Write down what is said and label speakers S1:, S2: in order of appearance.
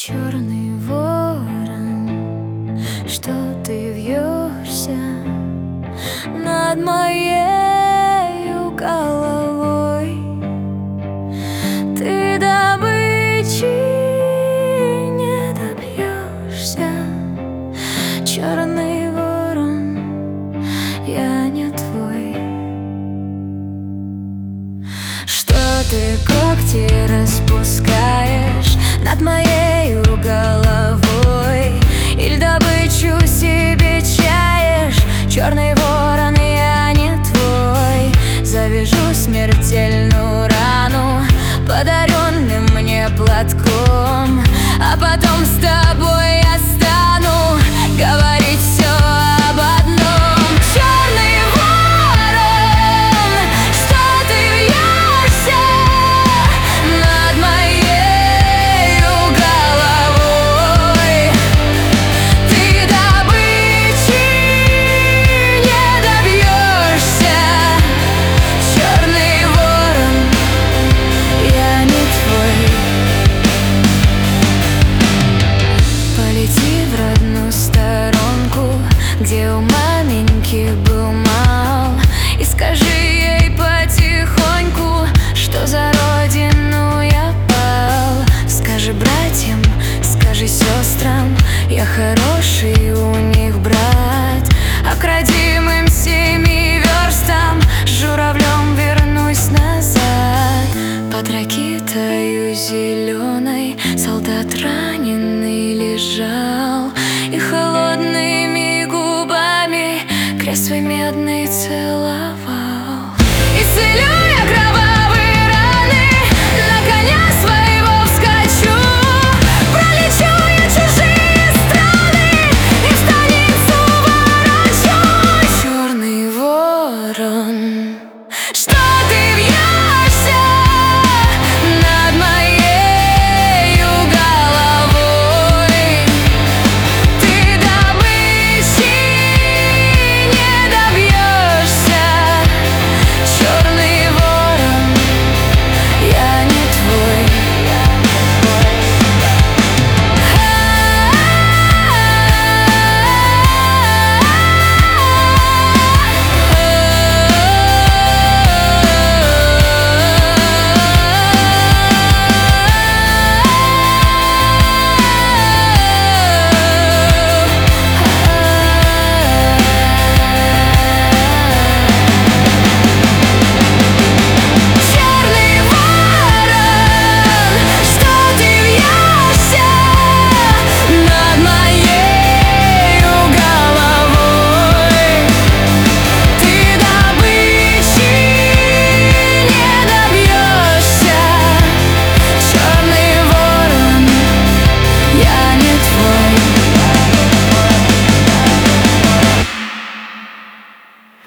S1: Черный ворон, что ты вьешься над моею головой? Ты добычи не добьешься, черный ворон, я не твой. Что ты когти распускаешь над моею головой? Или добычу себе чаешь? Черный ворон, я не твой. Завяжу смертельную рану подаренным мне платком, а потом с тобой я стану говорить все об одном. Черный ворон, что ты вьешься над моею головой? Ты добычи не добьешься, черный ворон, я не твой. Полети в родную сторонку, где у маменьки был мал, и скажи ей потихоньку, что за родину я пал. Скажи братьям, скажи сестрам, я хороший у них брат. А к родимым 7 верстам журавлем вернусь назад. Под ракитою зеленой солдат раненый лежал.